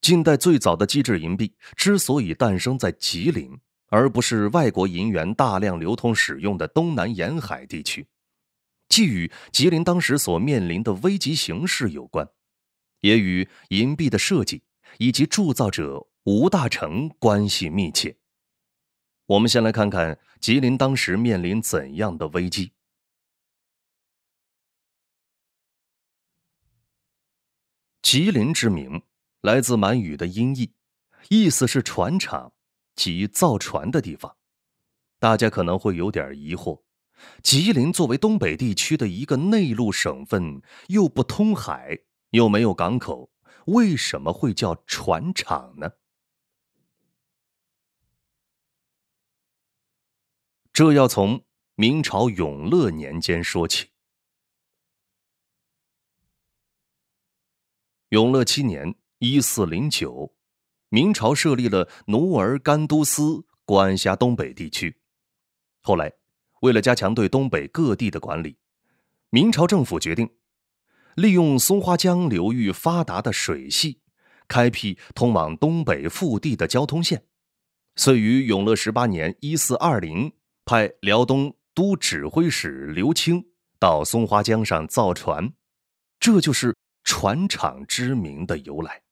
近代最早的机制银币之所以诞生在吉林，而不是外国银元大量流通使用的东南沿海地区，既与吉林当时所面临的危急形势有关，也与银币的设计以及铸造者吴大成关系密切。我们先来看看吉林当时面临怎样的危机。吉林之名来自满语的音译，意思是船厂，即造船的地方。大家可能会有点疑惑，吉林作为东北地区的一个内陆省份，又不通海，又没有港口，为什么会叫船厂呢？这要从明朝永乐年间说起。永乐7年1409，明朝设立了努尔干都司，管辖东北地区。后来，为了加强对东北各地的管理，明朝政府决定利用松花江流域发达的水系，开辟通往东北腹地的交通线，遂于永乐18年1420派辽东都指挥使刘清到松花江上造船，这就是船厂之名的由来。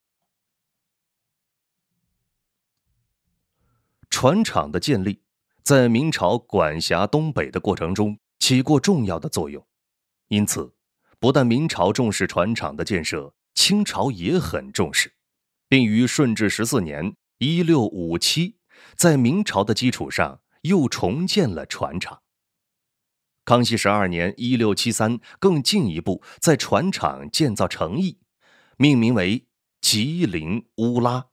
船厂的建立在明朝管辖东北的过程中起过重要的作用，因此不但明朝重视船厂的建设，清朝也很重视，并于顺治14年1657在明朝的基础上又重建了船厂。康熙12年1673更进一步在船厂建造城邑，命名为吉林乌拉。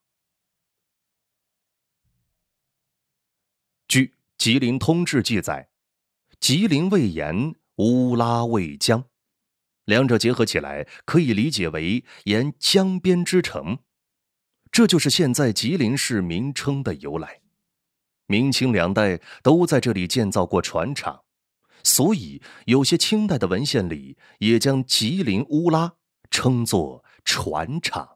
据《吉林通志》记载，吉林为盐，乌拉为江，两者结合起来可以理解为沿江边之城，这就是现在吉林市名称的由来。明清两代都在这里建造过船厂，所以有些清代的文献里也将吉林乌拉称作船厂。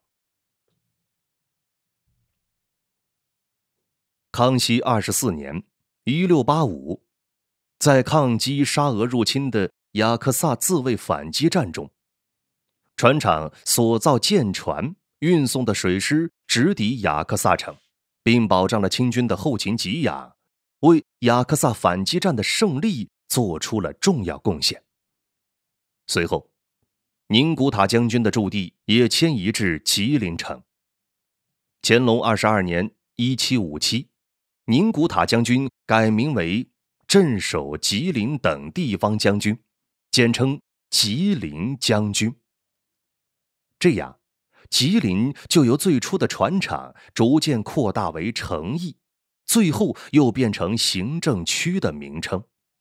康熙24年1685，在抗击沙俄入侵的雅克萨自卫反击战中，船厂所造舰船运送的水师直抵雅克萨城，并保障了清军的后勤给养，为雅克萨反击战的胜利做出了重要贡献。随后，宁古塔将军的驻地也迁移至吉林城。乾隆22年1757，宁古塔将军改名为镇守吉林等地方将军，简称吉林将军。这样，吉林就由最初的船厂逐渐扩大为城邑，最后又变成行政区的名称。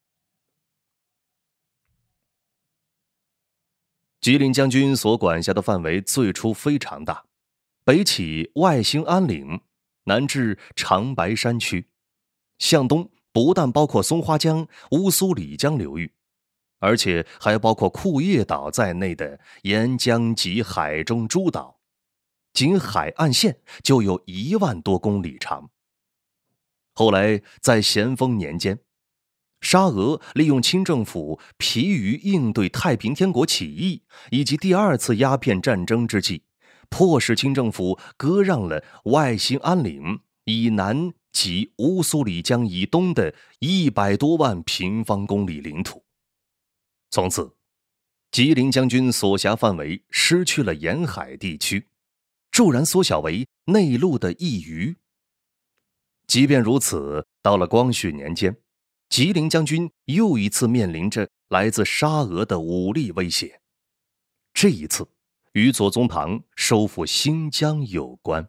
吉林将军所管辖的范围最初非常大，北起外兴安岭，南至长白山区，向东不但包括松花江、乌苏里江流域，而且还包括库页岛在内的沿江及海中诸岛，仅海岸线就有1万多公里长。后来在咸丰年间，沙俄利用清政府疲于应对太平天国起义以及第2次鸦片战争之际，迫使清政府割让了外兴安岭以南及乌苏里江以东的100多万平方公里领土。从此，吉林将军所辖范围失去了沿海地区，骤然缩小为内陆的一隅。即便如此，到了光绪年间，吉林将军又一次面临着来自沙俄的武力威胁，这一次与左宗棠收复新疆有关。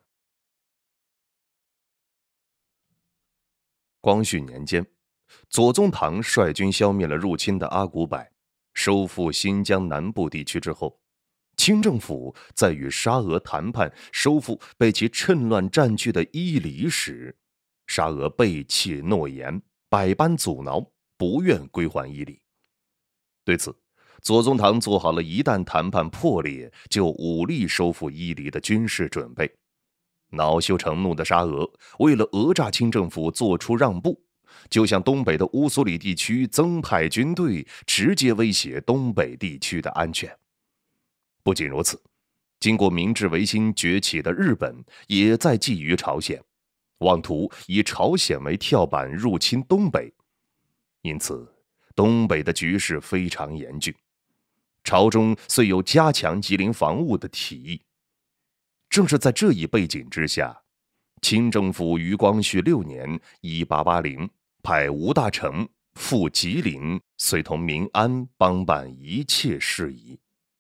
光绪年间，左宗棠率军消灭了入侵的阿古柏，收复新疆南部地区之后，清政府在与沙俄谈判收复被其趁乱占据的伊犁时，沙俄背弃诺言，百般阻挠，不愿归还伊犁。对此，左宗棠做好了一旦谈判破裂就武力收复伊犁的军事准备， 恼羞成怒的沙俄为了讹诈清政府做出让步，就向东北的乌苏里地区增派军队，直接威胁东北地区的安全。不仅如此，经过明治维新崛起的日本也在觊觎朝鲜，妄图以朝鲜为跳板入侵东北。因此，东北的局势非常严峻。朝中虽有加强吉林防务的提议。正是在这一背景之下，清政府于光绪6年1880派吴大成赴吉林，随同民安帮办一切事宜。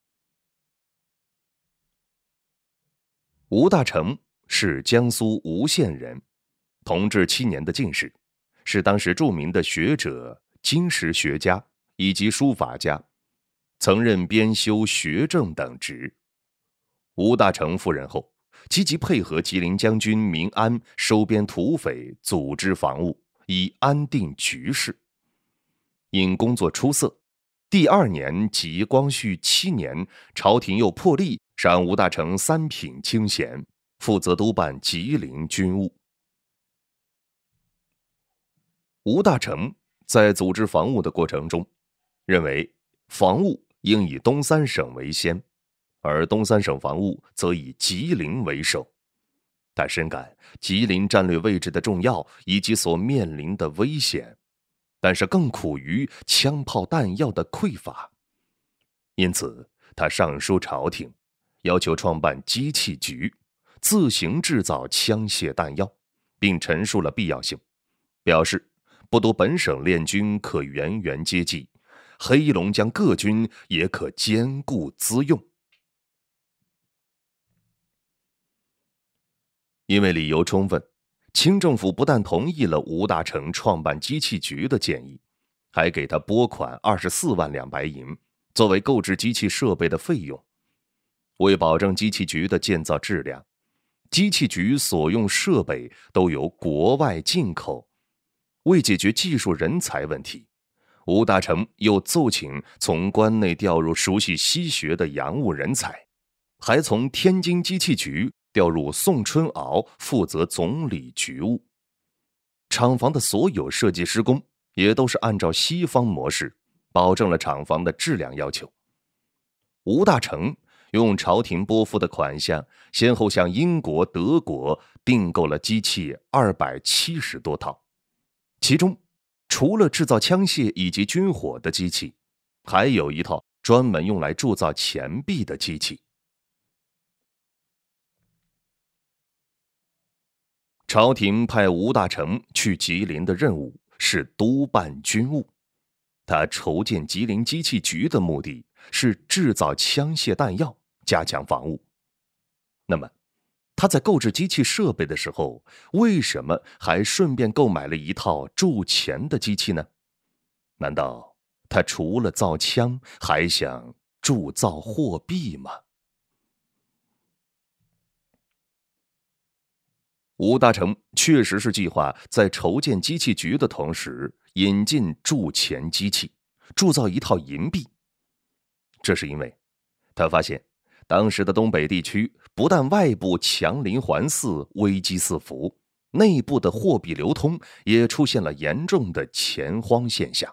吴大成是江苏吴县人，同治7年的进士，是当时著名的学者、经史学家以及书法家，曾任编修、学政等职。吴大成赴任后，积极配合吉林将军民安收编土匪，组织防务，以安定局势。因工作出色，第2年即光绪7年，朝廷又破例赏吴大成3品清衔，负责督办吉林军务。吴大成在组织防务的过程中，认为防务应以东3省为先，而东3省防务则以吉林为首。他深感吉林战略位置的重要以及所面临的危险，但是更苦于枪炮弹药的匮乏。因此，他上书朝廷，要求创办机器局，自行制造枪械弹药，并陈述了必要性，表示不独本省练军可源源接济，黑龙江各军也可兼顾资用。因为理由充分，清政府不但同意了吴大成创办机器局的建议，还给他拨款24万两白银，作为购置机器设备的费用。为保证机器局的建造质量，机器局所用设备都由国外进口。为解决技术人才问题，吴大成又奏请从关内调入熟悉西学的洋务人才，还从天津机器局调入宋春敖负责总理局务。厂房的所有设计施工也都是按照西方模式，保证了厂房的质量要求。吴大成用朝廷拨付的款项，先后向英国、德国订购了机器270多套，其中除了制造枪械以及军火的机器，还有一套专门用来铸造钱币的机器。朝廷派吴大成去吉林的任务是督办军务，他筹建吉林机器局的目的是制造枪械弹药，加强防务。那么，他在购置机器设备的时候，为什么还顺便购买了一套铸钱的机器呢？难道他除了造枪，还想铸造货币吗？吴大成确实是计划在筹建机器局的同时，引进铸钱机器，铸造一套银币。这是因为他发现当时的东北地区不但外部强邻环伺，危机四伏，内部的货币流通也出现了严重的钱荒现象。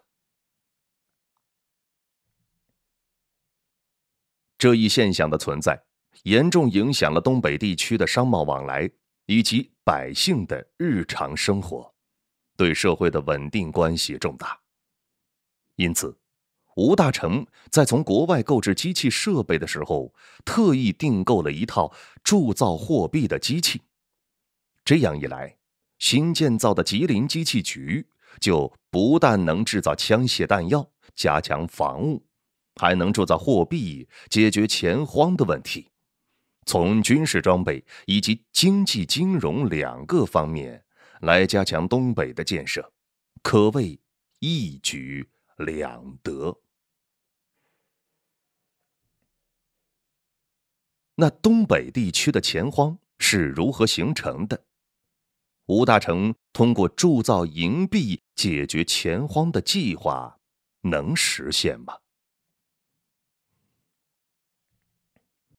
这一现象的存在，严重影响了东北地区的商贸往来以及百姓的日常生活，对社会的稳定关系重大。因此，吴大成在从国外购置机器设备的时候，特意订购了一套铸造货币的机器。这样一来，新建造的吉林机器局就不但能制造枪械弹药，加强防务，还能铸造货币，解决钱荒的问题。从军事装备以及经济金融2个方面来加强东北的建设，可谓一举两得。那东北地区的钱荒是如何形成的？吴大成通过铸造银币解决钱荒的计划能实现吗？